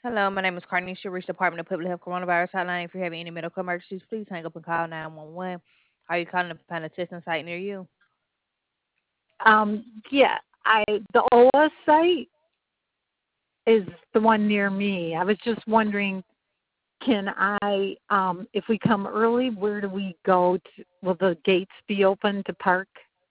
Hello, my name is Carnisha, Rich Department of Public Health Coronavirus Hotline. If you're having any medical emergencies, please hang up and call 911. Are you calling to find a testing site near you? Yeah, the OA site is the one near me. I was just wondering, can if we come early, where do we go? Will the gates be open to park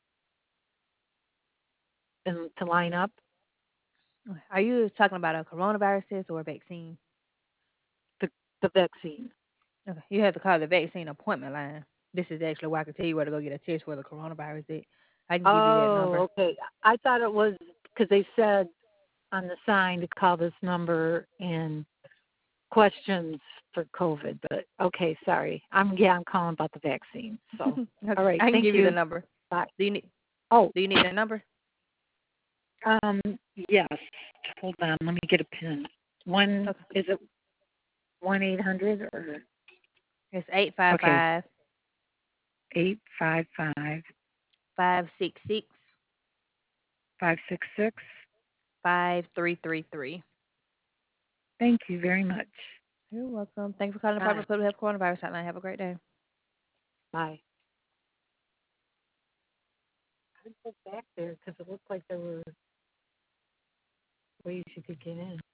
and to line up? Are you talking about a coronavirus test or a vaccine? The the vaccine. Okay, you have to call the vaccine appointment line. This is actually where I can tell you where to go get a test for the coronavirus. I can give you that number. Oh, okay. I thought it was because they said on the sign to call this number and questions for COVID. But okay, sorry. I'm calling about the vaccine. So, all Okay, right. I can Thank give you the you. number. Bye. Do you need Oh, Do you need the number? um, yes. Hold on. Let me get a pen. Okay, Is it 1-800 or it's eight five okay, five 855 566 566? 5333. Thank you very much. You're welcome. Thanks for calling the Bye. Department of Public Health Coronavirus Hotline. Have a great day. Bye. I put back there because it looked like there were ways you could get in.